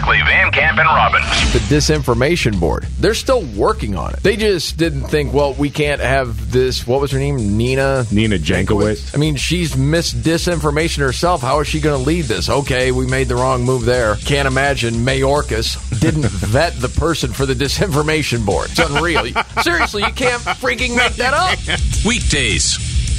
Barkley, Van Camp, and Robbins. The disinformation board. They're still working on it. They just didn't think, well, we can't have this. What was her name? Nina Jankowicz. I mean, she's missed disinformation herself. How is she going to lead this? Okay, we made the wrong move there. Can't imagine Mayorkas didn't vet the person for the disinformation board. It's unreal. Seriously, you can't freaking make that up. Weekdays